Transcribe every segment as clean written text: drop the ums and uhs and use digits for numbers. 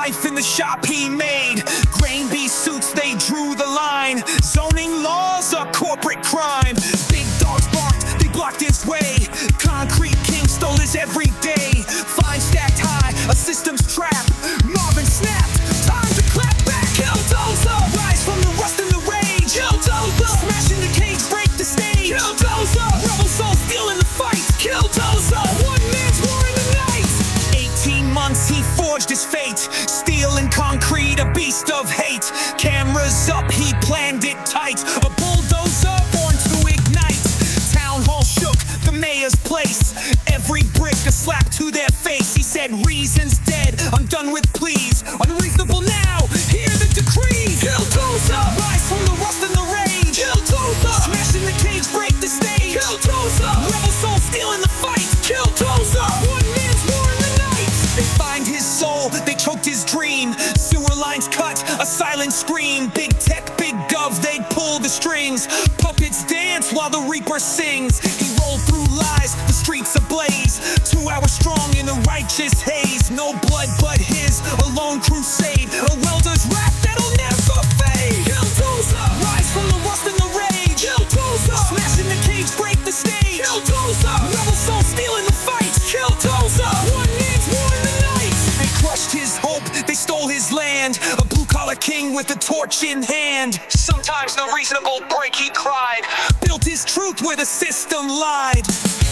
life in the shop he made. Grain bee suits, they drew the line. Zoning laws, a corporate crime. Big dogs barked, they blocked his way. Concrete king stole his everyday. Fine stacked high, a system's trap. Marvin snapped, time to clap back. Killdozer, rise from the rust and the rage. Killdozer, smashing the cage, break the stage. Killdozer, rebel soul stealing the fight. Killdozer, one man's war in the night. 18 months he forged his fate. Steel and concrete, a beast of hate. Cameras up, he planned it tight. A bulldozer born to ignite. Town hall shook, the mayor's place. Every brick a slap to their face. He said, reason's dead, I'm done with pleas. Unreasonable now, hear the decree. Killdozer, rise from the rust and the rage. Killdozer, smashing the cage, break the stage. Killdozer, rebel soul stealing the fight. Killdozer, one man's war in the night. They find his soul, they choked his dream. Sewer lines cut, a silent scream. Big tech, big gov, they'd pull the strings. Puppets dance while the reaper sings. He rolled through lies, the streets ablaze. 2 hours strong in a righteous haze. No blood but his, a lone crusade. A welder's rap that'll never fade. Killdozer, rise from the rust and the rage. Killdozer, smashing the cage, break the stage. Killdozer, rebel soul stealing the fight. Killdozer, one man's war in the night. They crushed his hope, they stole his land. A blue-collar king with a torch in hand. Sometimes no reasonable break, he cried. Built his truth where the system lied.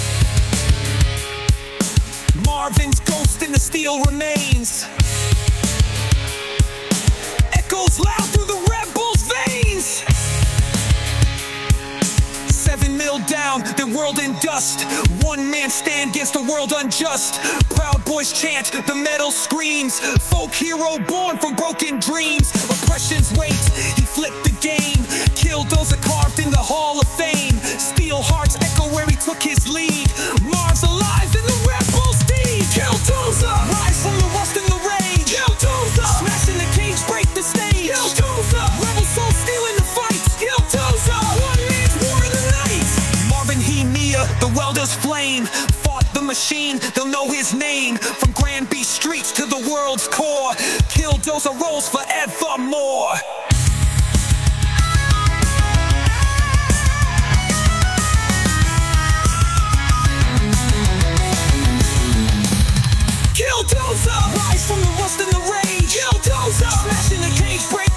Marvin's ghost in the steel remains. Echoes loud through the rebels' veins. 7 mil down, then whirled in dust. One man stand against a world unjust. Proud boys chant, the metal screams. Folk hero born from broken dreams. Oppression's weight, he flipped the game. Killdozer carved in the Hall of Fame. Steel hearts echo where he took his lead. Marv's alive in the rebel's deed. Killdozer, rise from the rust and the rage. Killdozer, smashing the cage, break the stage. Killdozer, rebel soul stealing the fight. Killdozer, one man's war in the night. Marvin Mia, the welder's flame. Fought the machine, they'll know his name. From Grand Beach streets to the world's core. Killdozer rolls forevermore. Killdozer, rise from the rust and the rage. Killdozer, smashing the cage, break